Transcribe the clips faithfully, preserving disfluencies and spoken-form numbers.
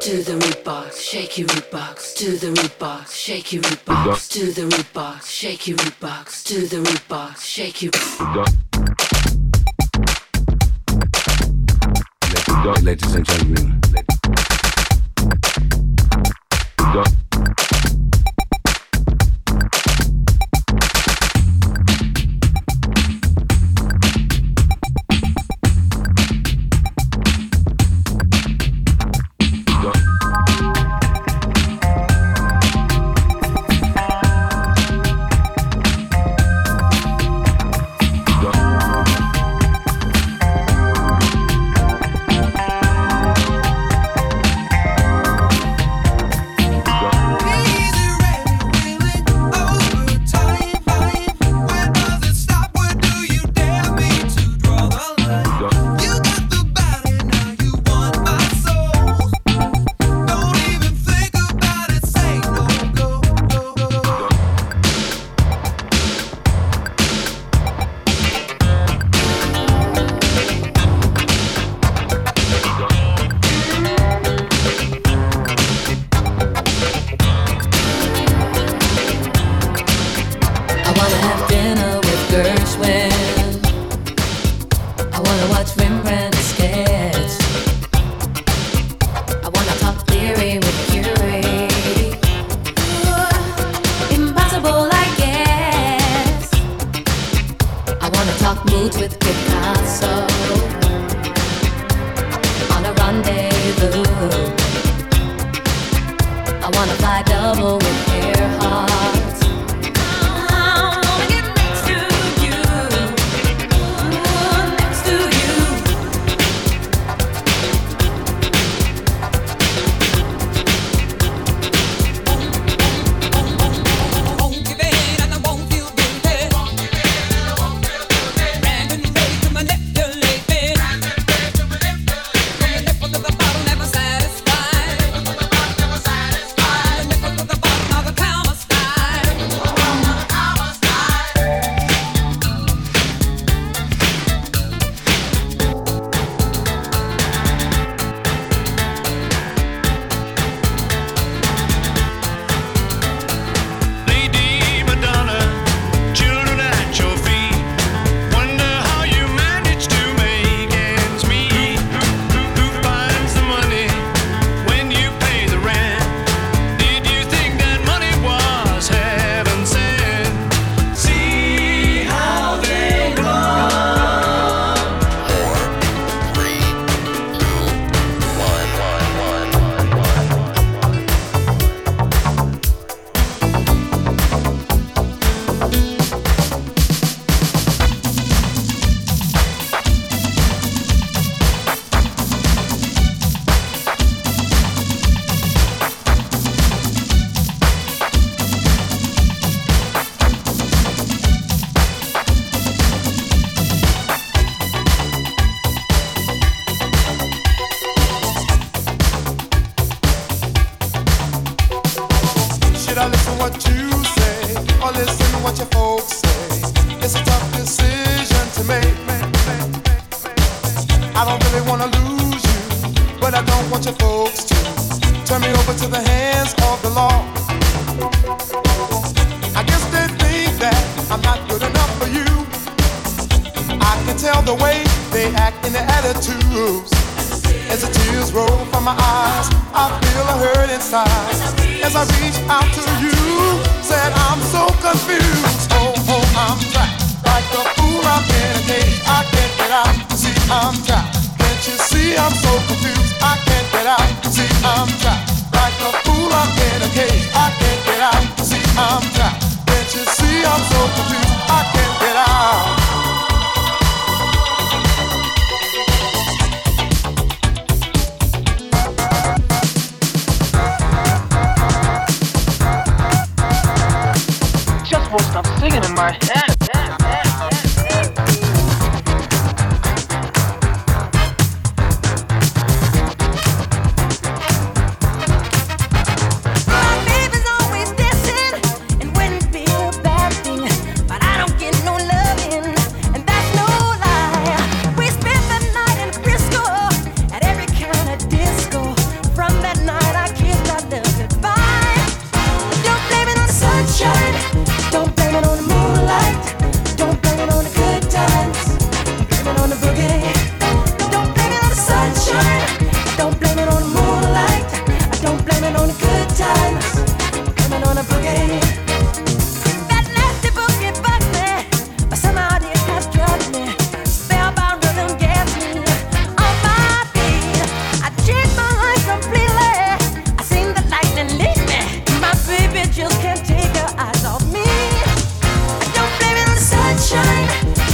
to the root box, shake your root box, to the root box, shake your root box, to the root box, shake your root box, to the root box, shake your. Ladies and gentlemen, go. Won't stop singing in my head.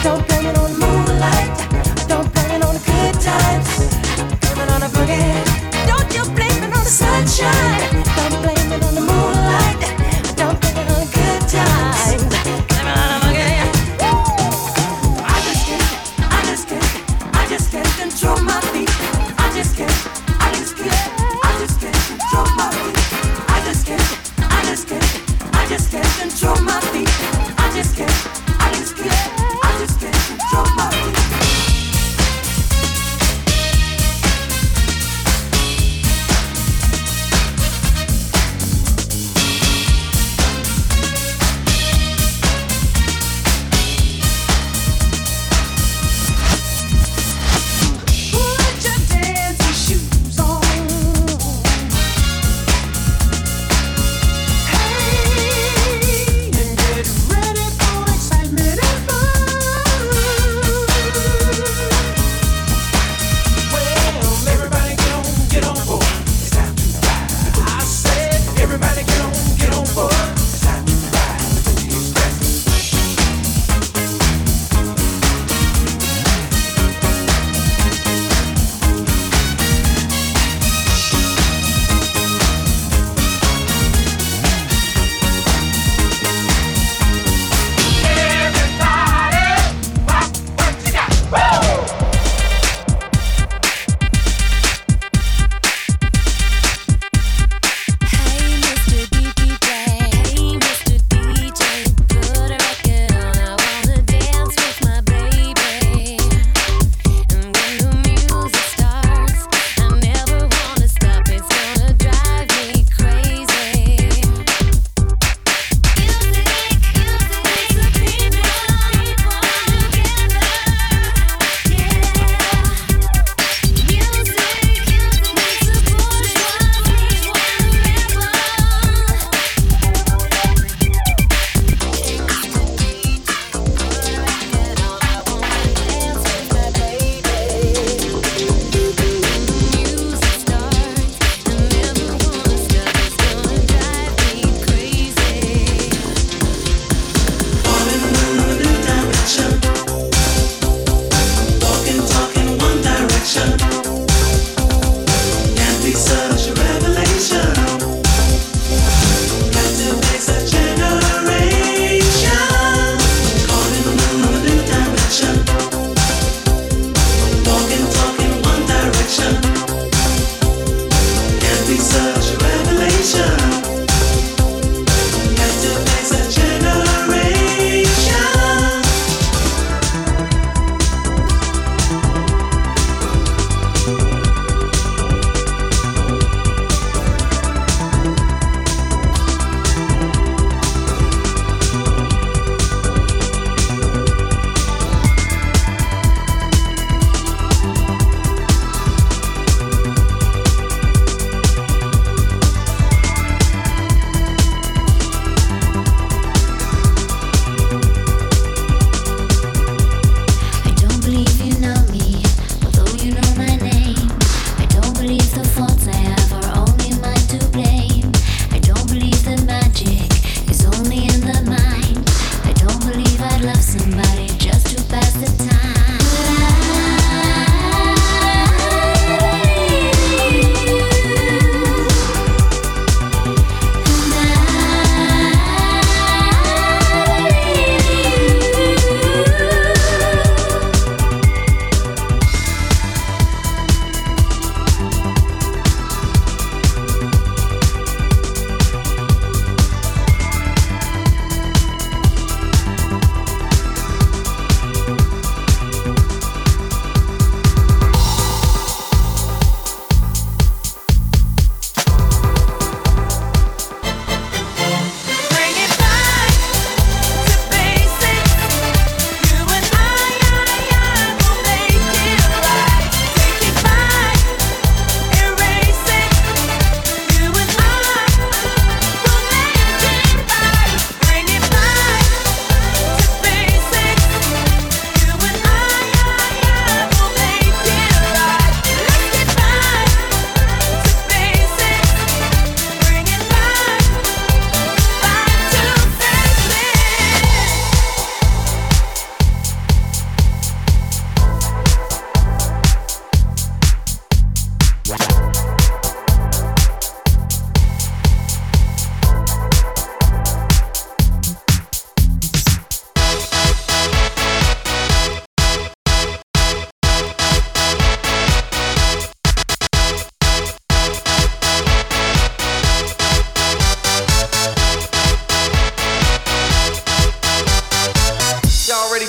Don't blame it on the moonlight. Don't blame it on the good times. Blame it on the boogie. Don't you blame it on the sunshine. Don't blame it on the moonlight. Don't blame it on the good times. Blame it on the boogie. I just can't, I just can't, I just can't control my feet. I just can't, I just can't, I just can't control my feet. I just can't, I just can't, I just can't control my feet. I just can't, I just can't, I just can't.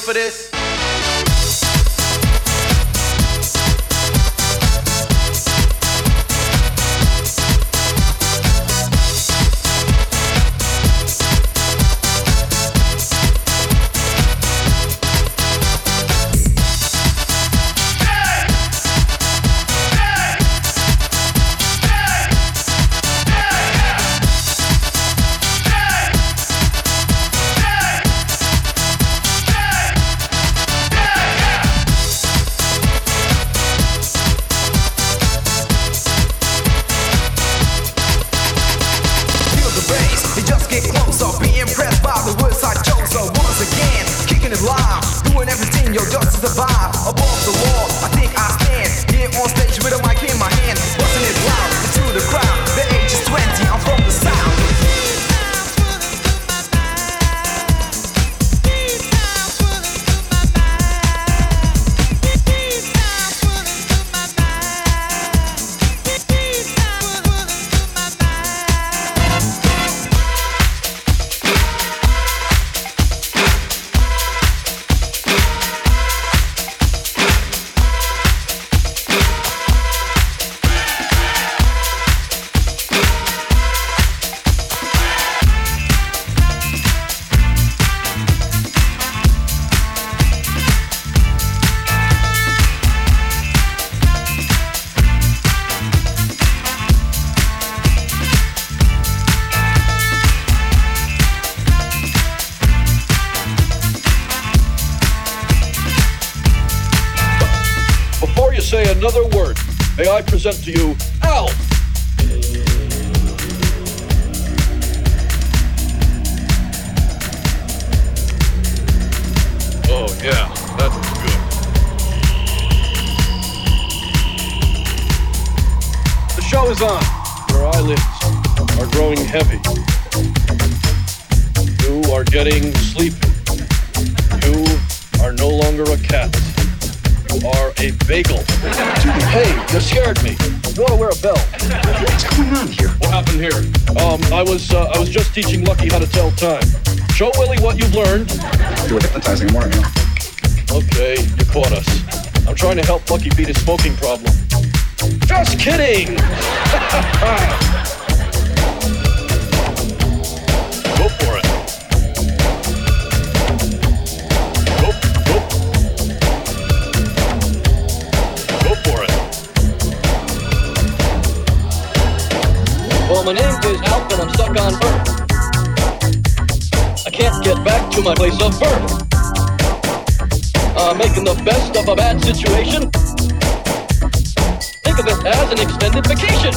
for this? Say another word. May I present to you Alf. Oh yeah, that's good. The show is on. Your eyelids are growing heavy. You are getting sleepy. You are no longer a cat. You are a bagel. Hey, you scared me. You ought to wear a bell. What's going on here? What happened here? Um, I was uh, I was just teaching Lucky how to tell time. Show Willie what you've learned. You were hypnotizing him, weren't you? Okay, you caught us. I'm trying to help Lucky beat his smoking problem. Just kidding! Go for it. Well, my name is Alf and I'm stuck on Earth. I can't get back to my place of birth. Uh, making the best of a bad situation. Think of it as an extended vacation.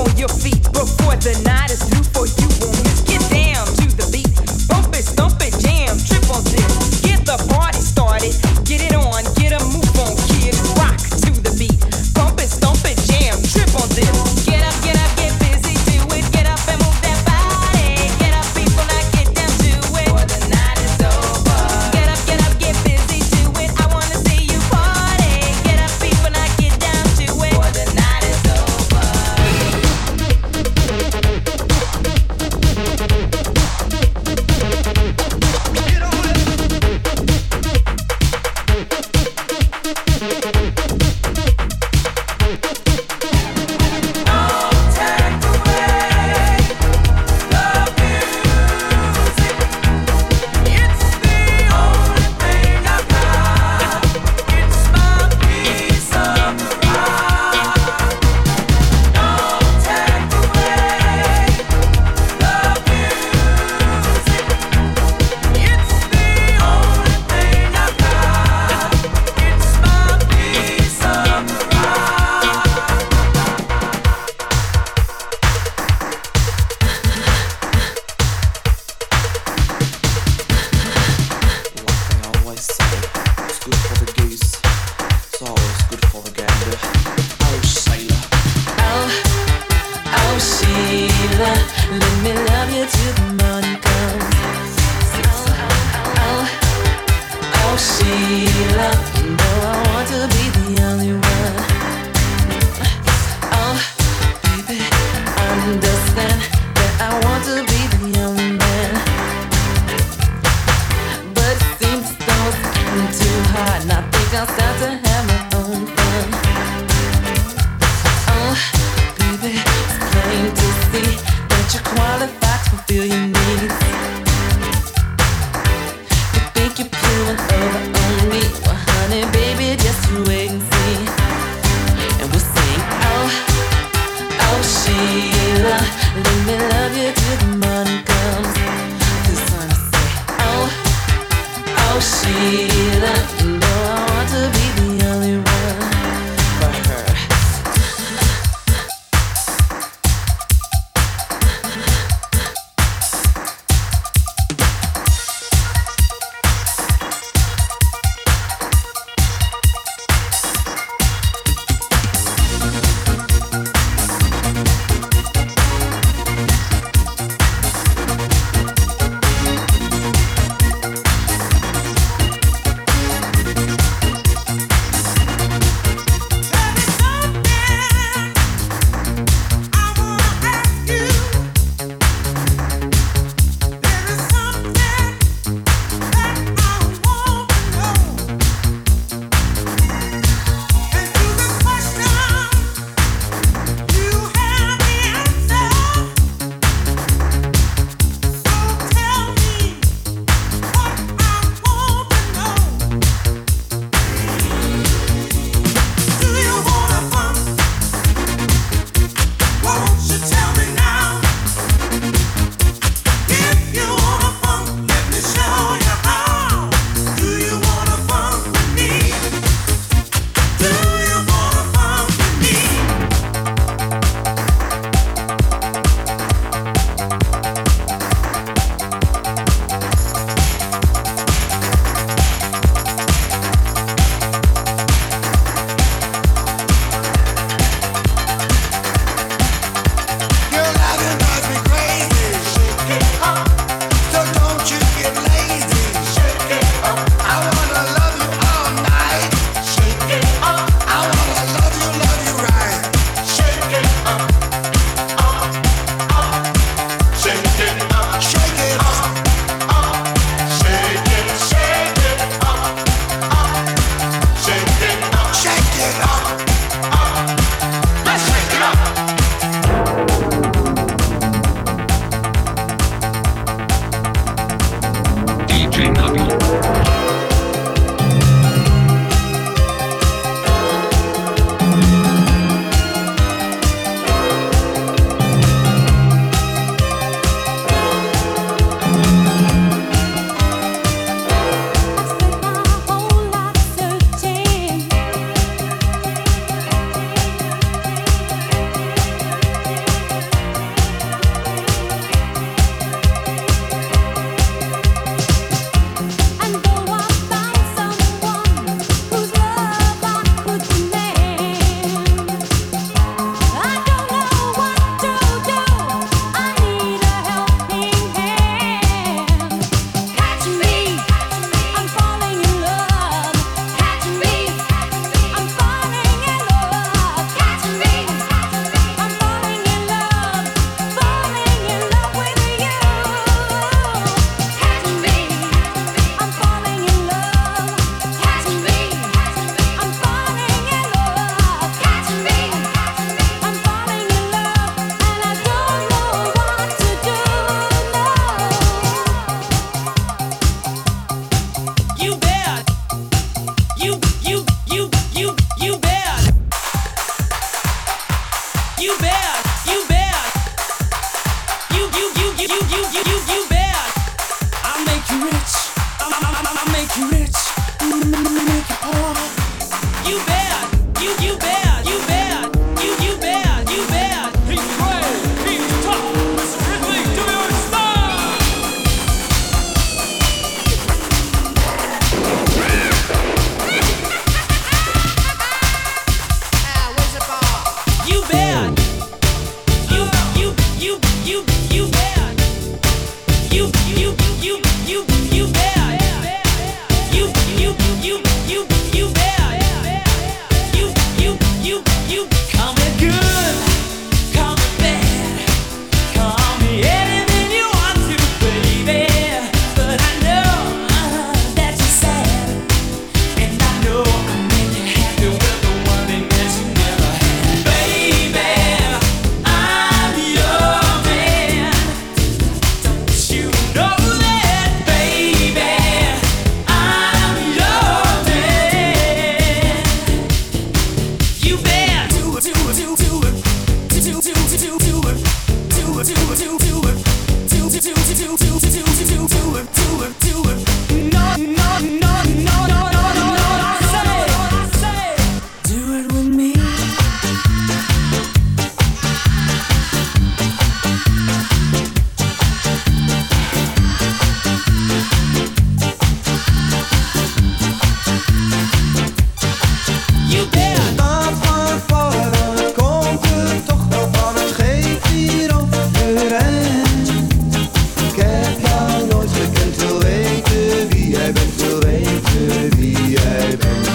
on your feet before the night is through. For you won't miss. Get down to the beat, bump it, stomp it, jam, trip on this. Get the party started, get it on, get a move on, kid. Rock to the beat, bump it, stomp it, jam, trip on this. Get up, get up, get busy, do it. Get up and move that body. Get up, people, now get down to it. Before the night is over. Get up, get up, get busy, do it. I wanna see you party. Get up, people, now get down to it. Before the night is over. you bad, you bad. You, you, you, you, you, you, you, you, you bad. I'll make you rich. I'll, I'll, I'll, I'll make you rich. Make you poor. You bad, you, you bad, you bad. You, you bad, you bad. He's brave, he's tough. Mister Ridley, do your style. You bad. You, you, you, you, you bad. You, you, you, you, you bad. You, you, you, you, you bad. You, you, you, you. Call me good, call me bad, call me anything you want to, baby. But I know uh, that you're sad, and I know I can make you happy with the one thing that you never had, baby. I'm your man. Don't you know that, baby? I'm your man. You bad. Do it, do it, do it, do it, do it, do it, do it, do it, do it, do it, do it, do it, do it, do it, do it, do it, do it, do it. No, no, no, no, no, no, no, no. I say, do it with me. You bad. Laat maar vallen, het komt er toch wel van. Het geeft hier op de rent. Ik heb jou nooit gekend, wil weten wie jij bent, wil weten wie jij bent.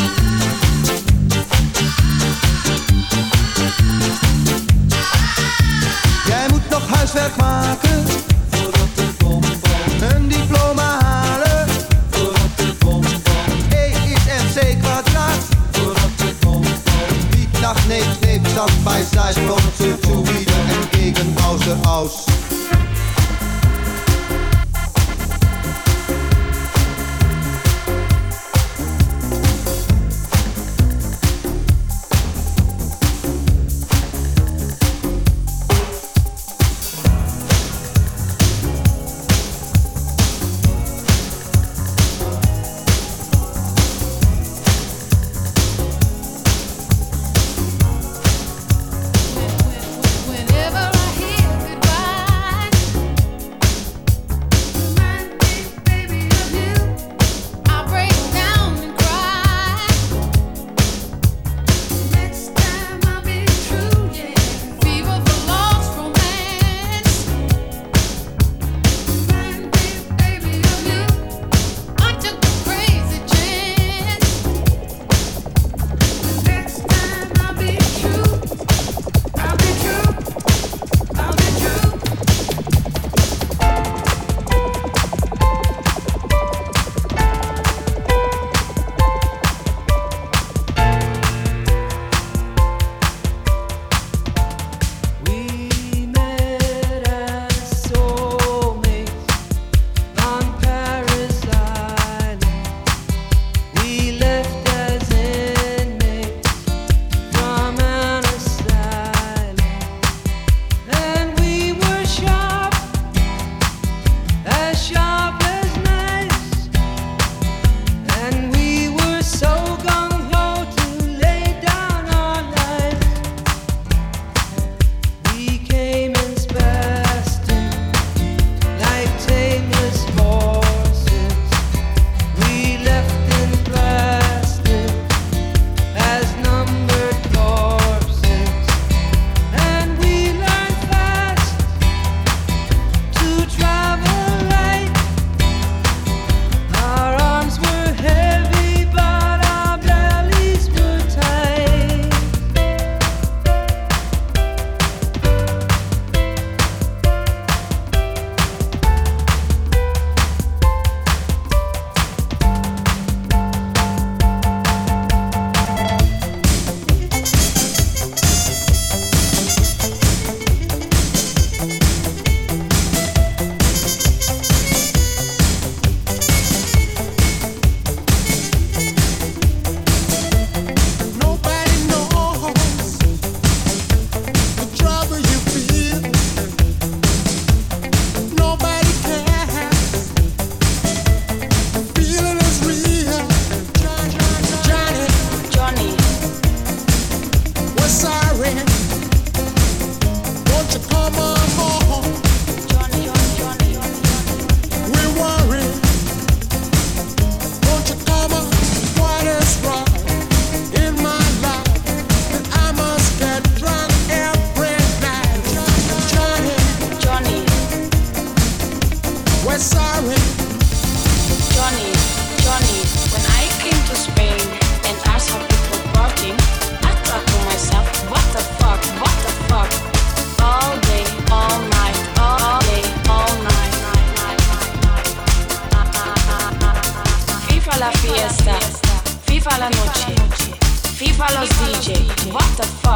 Jij moet nog huiswerk maken voordat de bom valt. Een diploma halen voordat de bom valt. E is M C kwadraat voordat de bom valt. Niet nach neemt, neemt dat bij zij sprong zu zu wieder en gegen außer aus. Whenever I hear goodbye.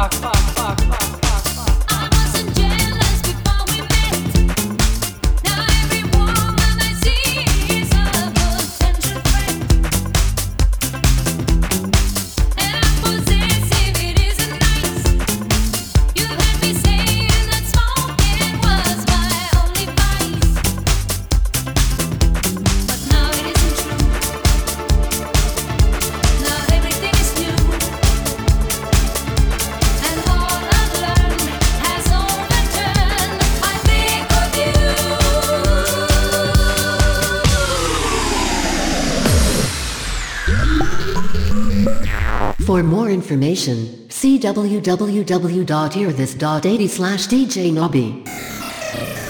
For more information, see w w w dot hear this dot a t slash d j nobby.